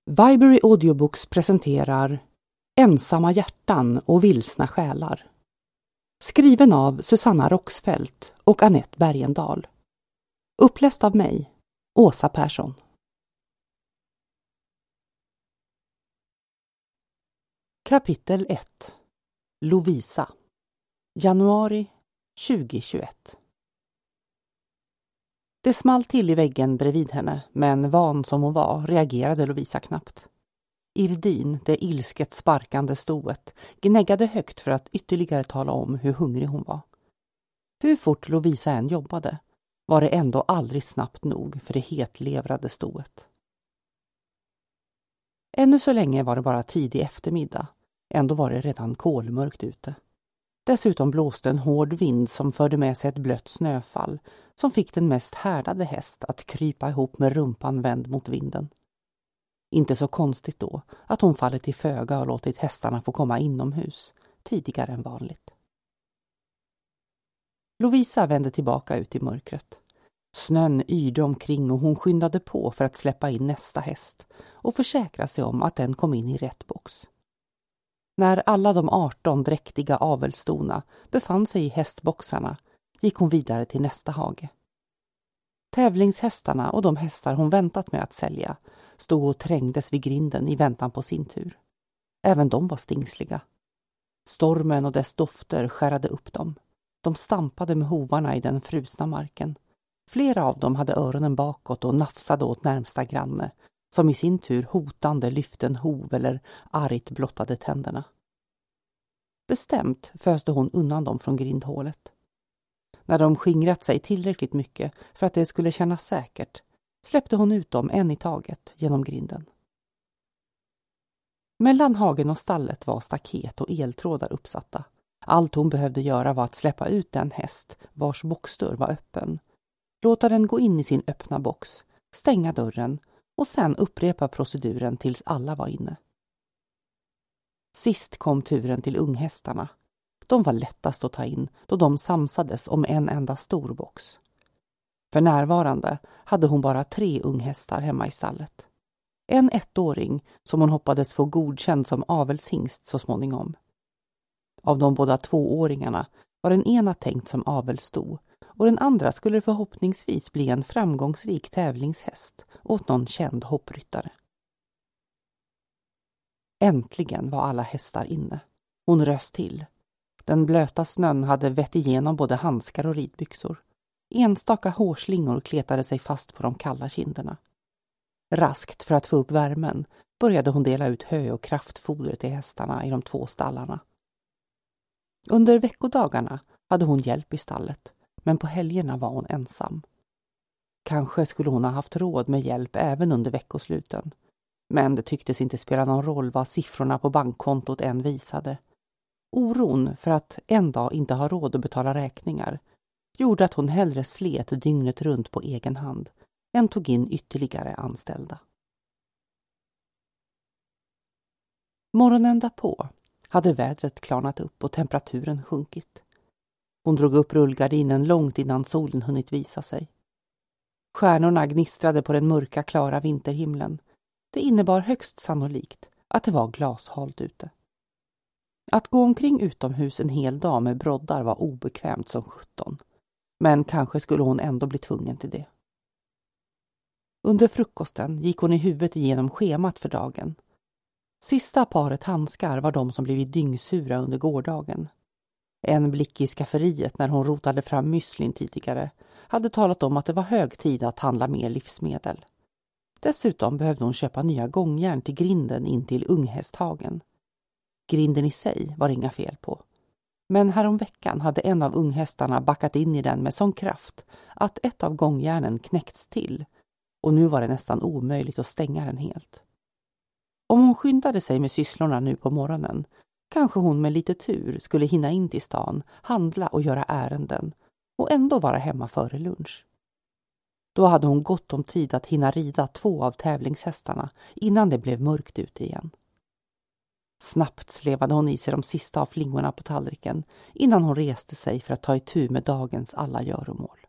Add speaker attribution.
Speaker 1: Viberry Audiobooks presenterar Ensamma hjärtan och vilsna själar. Skriven av Susanna Roxfeldt och Annette Bergendahl. Uppläst av mig, Åsa Persson. Kapitel 1. Lovisa. Januari 2021. Det small till i väggen bredvid henne, men van som hon var reagerade Lovisa knappt. Irdin, det ilsket sparkande stoet, gnäggade högt för att ytterligare tala om hur hungrig hon var. Hur fort Lovisa än jobbade var det ändå aldrig snabbt nog för det hetlevrade stoet. Ännu så länge var det bara tidig eftermiddag, ändå var det redan kolmörkt ute. Dessutom blåste en hård vind som förde med sig ett blött snöfall som fick den mest härdade häst att krypa ihop med rumpan vänd mot vinden. Inte så konstigt då att hon fallit till föga och låtit hästarna få komma inomhus tidigare än vanligt. Lovisa vände tillbaka ut i mörkret. Snön yrde omkring och hon skyndade på för att släppa in nästa häst och försäkra sig om att den kom in i rätt box. När alla de 18 dräktiga avelstona befann sig i hästboxarna gick hon vidare till nästa hage. Tävlingshästarna och de hästar hon väntat med att sälja stod och trängdes vid grinden i väntan på sin tur. Även de var stingsliga. Stormen och dess dofter skärade upp dem. De stampade med hovarna i den frusna marken. Flera av dem hade öronen bakåt och nafsade åt närmsta granne, som i sin tur hotande lyfte en hov eller argt blottade tänderna. Bestämt föste hon undan dem från grindhålet. När de skingrat sig tillräckligt mycket för att det skulle kännas säkert släppte hon ut dem en i taget genom grinden. Mellan hagen och stallet var staket och eltrådar uppsatta. Allt hon behövde göra var att släppa ut den häst vars boxdörr var öppen. Låta den gå in i sin öppna box, stänga dörren och sen upprepa proceduren tills alla var inne. Sist kom turen till unghästarna. De var lättast att ta in då de samsades om en enda stor box. För närvarande hade hon bara 3 unghästar hemma i stallet. En 1-åring som hon hoppades få godkänd som avelshingst så småningom. Av de båda 2-åringarna var den ena tänkt som avelsto och den andra skulle förhoppningsvis bli en framgångsrik tävlingshäst åt någon känd hoppryttare. Äntligen var alla hästar inne. Hon rös till. Den blöta snön hade vett igenom både handskar och ridbyxor. Enstaka hårslingor kletade sig fast på de kalla kinderna. Raskt för att få upp värmen började hon dela ut hö och kraftfoder till hästarna i de 2 stallarna. Under veckodagarna hade hon hjälp i stallet, men på helgerna var hon ensam. Kanske skulle hon ha haft råd med hjälp även under veckosluten. Men det tycktes inte spela någon roll vad siffrorna på bankkontot än visade. Oron för att en dag inte ha råd att betala räkningar gjorde att hon hellre slet dygnet runt på egen hand än tog in ytterligare anställda. Morgonen därpå hade vädret klarnat upp och temperaturen sjunkit. Hon drog upp rullgardinen långt innan solen hunnit visa sig. Stjärnorna gnistrade på den mörka klara vinterhimlen. Det innebar högst sannolikt att det var glashalt ute. Att gå omkring utomhus en hel dag med broddar var obekvämt som 17. Men kanske skulle hon ändå bli tvungen till det. Under frukosten gick hon i huvudet igenom schemat för dagen. Sista paret handskar var de som blivit dyngsura under gårdagen. En blick i skafferiet när hon rotade fram müslin tidigare hade talat om att det var hög tid att handla mer livsmedel. Dessutom behövde hon köpa nya gångjärn till grinden in till unghästhagen. Grinden i sig var inga fel på. Men häromveckan hade en av unghästarna backat in i den med sån kraft att ett av gångjärnen knäckts till och nu var det nästan omöjligt att stänga den helt. Om hon skyndade sig med sysslorna nu på morgonen kanske hon med lite tur skulle hinna in till stan, handla och göra ärenden och ändå vara hemma före lunch. Då hade hon gott om tid att hinna rida 2 av tävlingshästarna innan det blev mörkt ute igen. Snabbt slevade hon i sig de sista av flingorna på tallriken innan hon reste sig för att ta itu med dagens alla göromål.